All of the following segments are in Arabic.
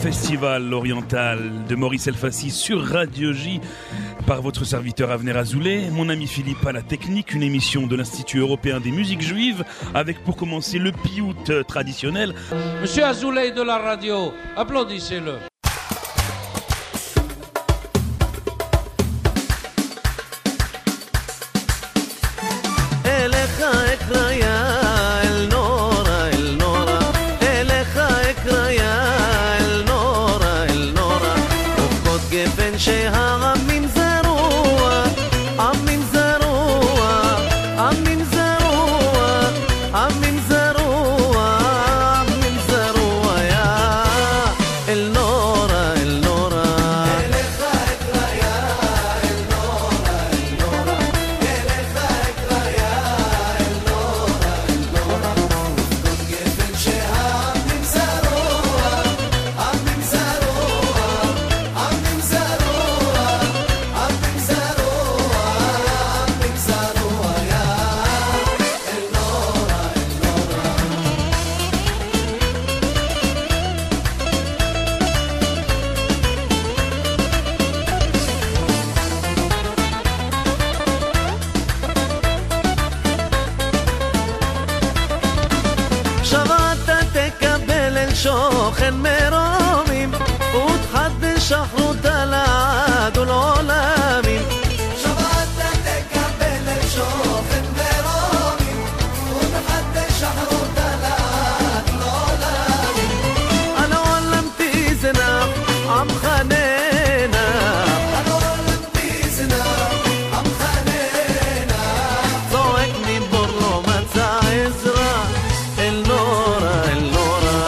Festival oriental de Maurice Elfassi sur Radio J par votre serviteur Avner Azoulay, mon ami Philippe à la technique, une émission de l'Institut européen des musiques juives avec pour commencer le piout traditionnel. Monsieur Azoulay de la radio, applaudissez-le. שוכן מרומים ותחדש אחרות לעד ולעולמים שבת תקבל את שוכן מרומים ותחדש אחרות לעד ולעולמים על העולם תזנח עמך ננח על העולם תזנח עמך ננח צועק מבור לא מצא עזרה אל נורא אל נורא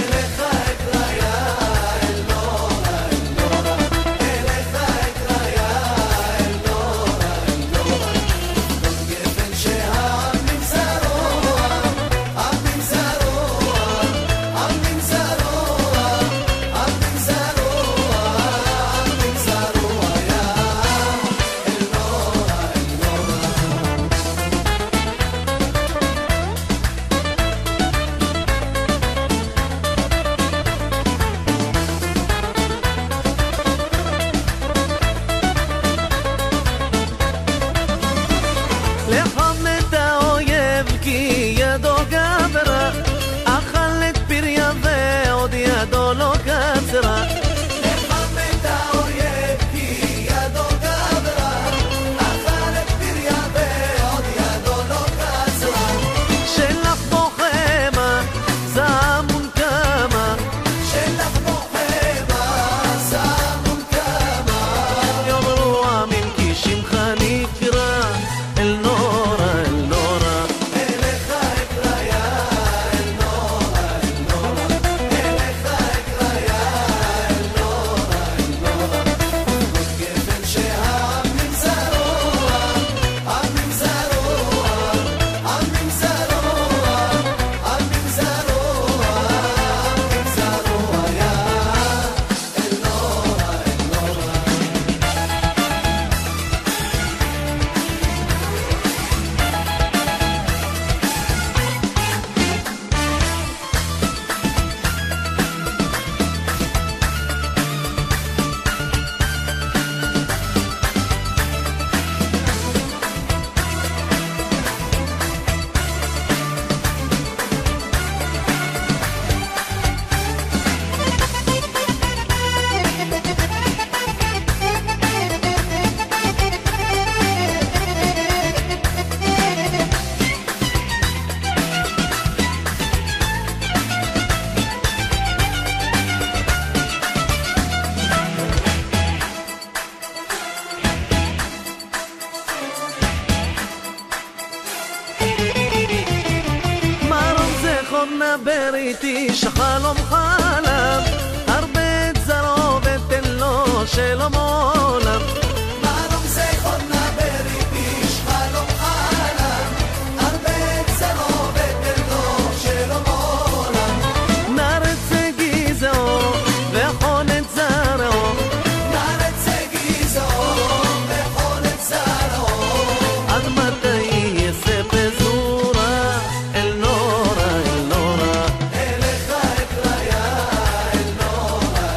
דבר איתי שחלום חלם הרבה את זרו ותן לו שלום עולם מעלום זכון נבר איתי שחלום חלם הרבה את זרו ותן לו שלום עולם נרץ גזעו וחון את זרו נרץ גזעו וחון את זרו עד מתי יסף זורה אל נורא אל נורא אליך אקריה אל נורא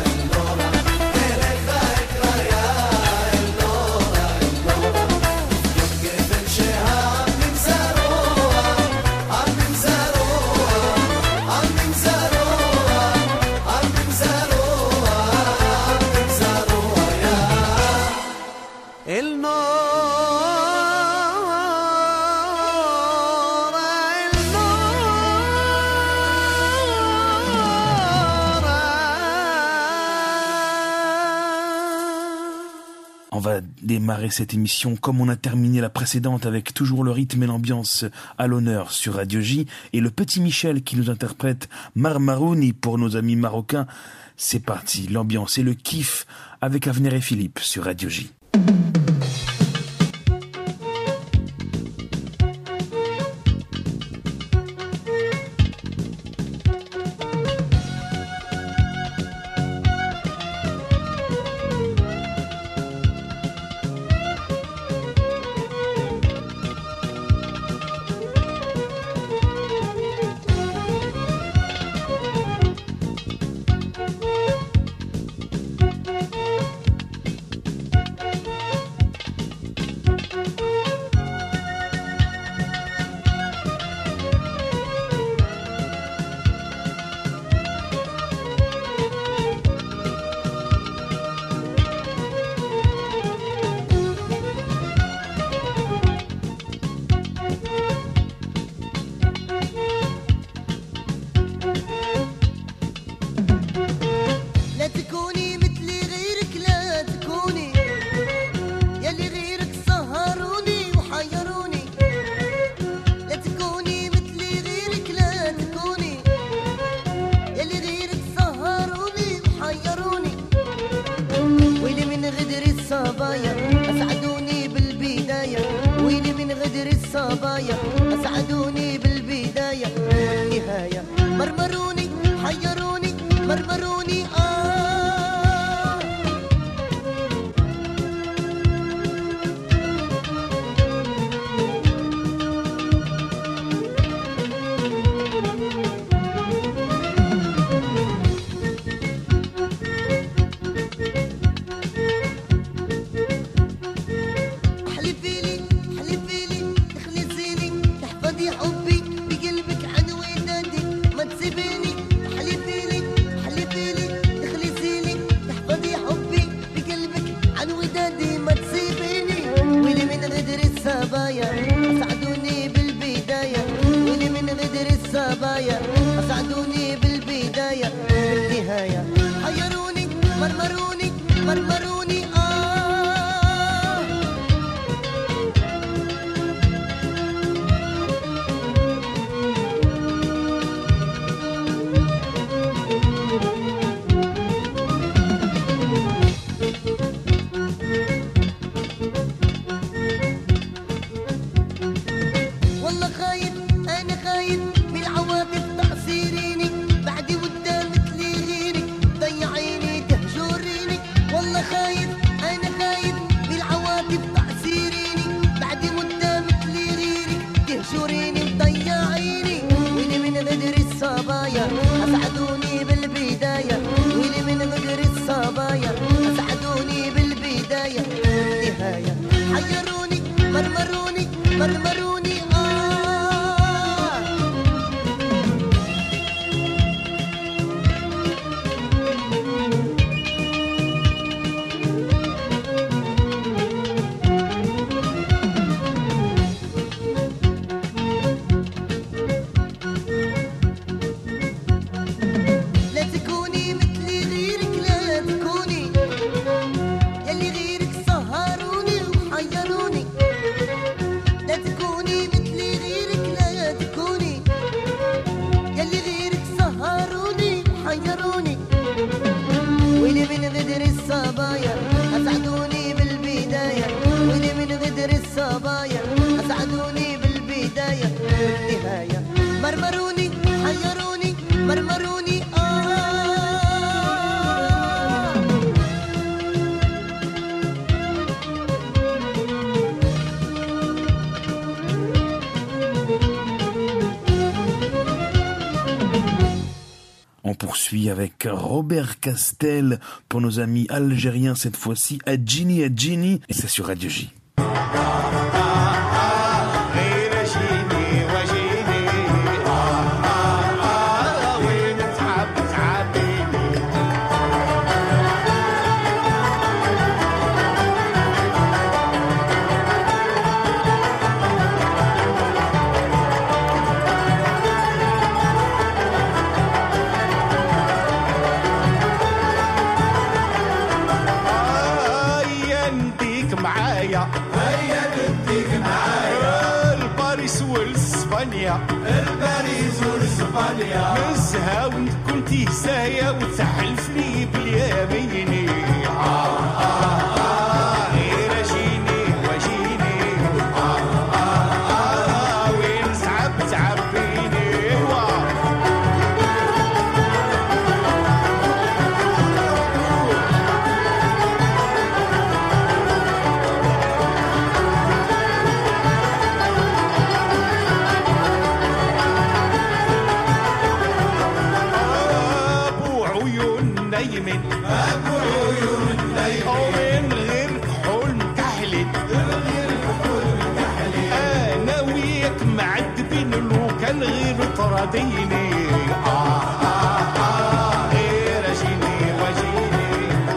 On va démarrer cette émission comme on a terminé la précédente, avec toujours le rythme et l'ambiance à l'honneur sur Radio J, et le petit Michel qui nous interprète Marmarouni pour nos amis marocains. C'est parti, l'ambiance et le kiff avec Avenir et Philippe sur Radio J. Avec Robert Castel pour nos amis algériens, cette fois-ci à Gini, et c'est sur Radio J. معايا هيا نديك معايا الباريس والاسبانيا الباريس والاسبانيا نزهة وكنت هزايا وتحلفني باليميني غير جيني وجيني وين صعب تعبيني نايمين ابو عيون نايمين ومن غير كحول مكحلين انا وياك معذبين لو كان غير طراديني غير جيني وجيني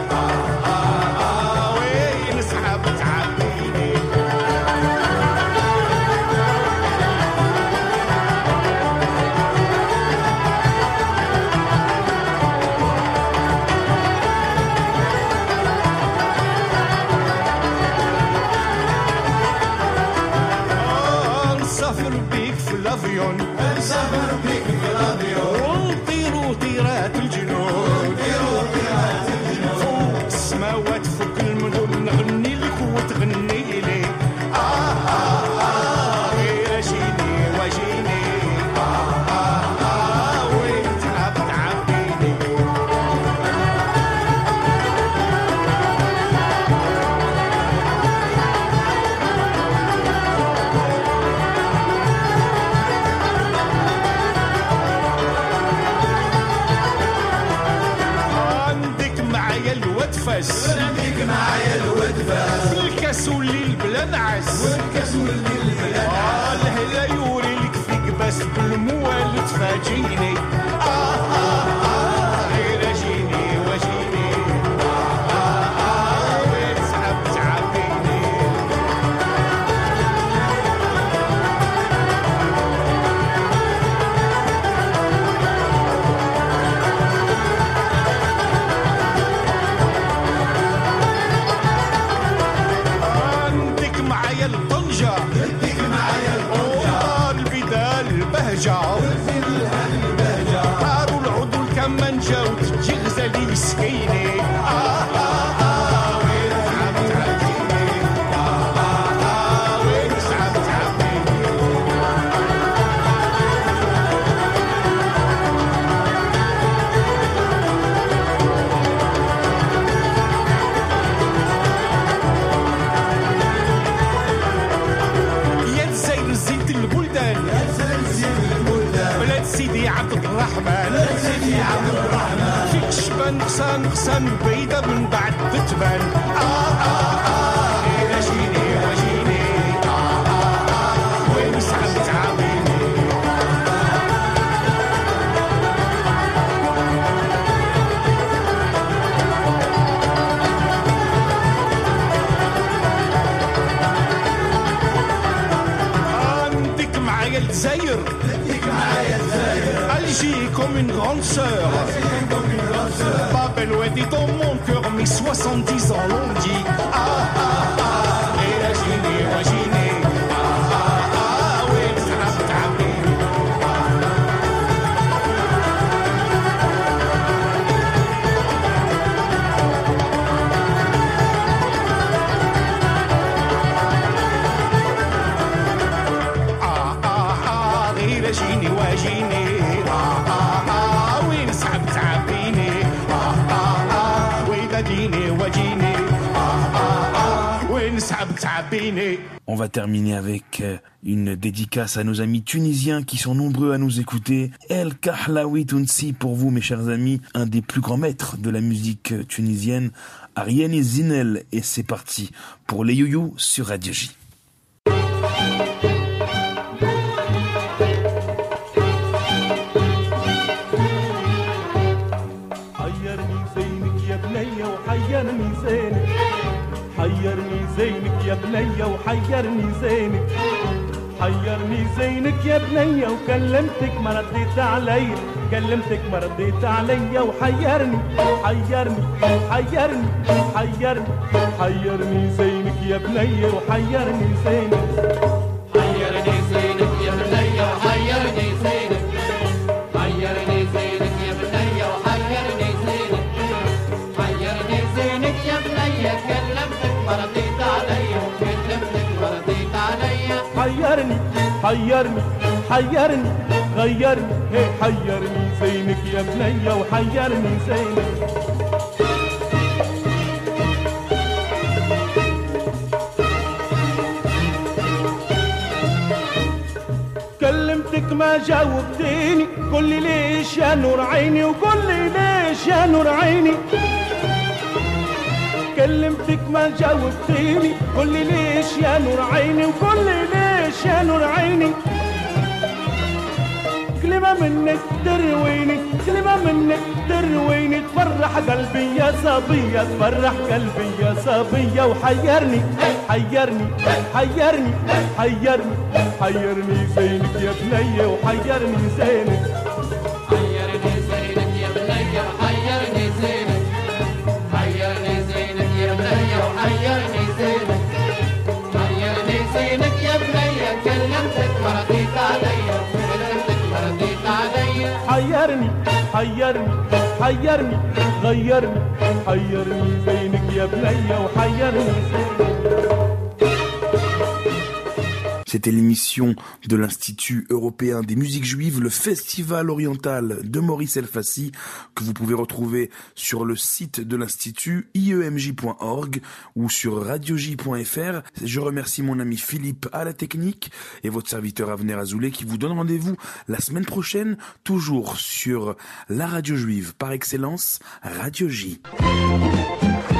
وين صعب تعبيني نسافر بيك في الافيون ونطيرو طيرات الجنون فوق السماوات فوق المدن نغني لك وتغني لي غير جيني وجيني وين تعب تعبيني عندك معايا الواد فاس الكاس والليل بلا نعس الهلا يوري لك في كباس بالموال تفاجيني غير جيني وجيني وين صعب تعبيني معايا الطنجة البدال البهجة طارو العود والكمانجة وتجي غزالي مسكيني وين صعب تعبيني وين صعب تعبيني بلاد سيدي عبد الرحمن فيك شبان نقصان بعيدة من بعد تتبان غير جيني وجيني وين صعب تعبيني عندك معايا الجزائر Alger comme une grande sœur. Babel, ouais, dit dans mon cœur, mes 70 ans l'ont dit. Imaginez, imaginez. Oui, ça جيني واجيني وين صعب تعبيني ويديني واجيني وين صعب تعبيني. On va terminer avec une dédicace à nos amis tunisiens qui sont nombreux à nous écouter. El Kahlaoui Tounsi pour vous mes chers amis, un des plus grands maîtres de la musique tunisienne, Ariane Zinel, et c'est parti pour les youyous sur Radio J. حيرني زينك يا بنية وحيرني زينك حيرني زينك يا بنية وكلمتك ما رديت علي كلمتك ما رديت علي وحيرني حيرني حيرني حيرني حيرني زينك يا بنية وحيرني زينك حيرني زينك يا بنية وحيرني زينك حيرني زينك يا بنية وحيرني زينك حيرني زينك يا بنية كلمتك ما رديت علي كلمتك ما رديت علي حيرني حيرني حيرني غيرني هي حيرني زينك يا بنية وحيرني زينك كلمتك ما جاوبتيني قل لي ليش يا نور عيني وقل لي ليش يا نور عيني كلمتك ما جاوبتيني قل لي ليش يا نور عيني وقل لي ليش يا نور عيني كلمة منك ترويني كلمة منك ترويني تفرح قلبي يا صبية تفرح قلبي يا صبية وحيرني حيرني حيرني حيرني حيرني زينك يا بنية وحيرني زينك حيرني زينك يا بنية وحيرني زينك حيرني زينك يا بنية وحيرني زينك حيرني زينك يا بنية كلمتك ما رديت علي كلمتك ما رديت علي حيرني حيرني حيرني غيرني حيرني زينك يا بنية وحيرني زينك. C'était l'émission de l'Institut européen des musiques juives, le Festival oriental de Maurice Elfassi, que vous pouvez retrouver sur le site de l'Institut iemj.org ou sur radioj.fr. Je remercie mon ami Philippe à la technique et votre serviteur Avner Azoulay qui vous donne rendez-vous la semaine prochaine, toujours sur la radio juive par excellence, Radio J.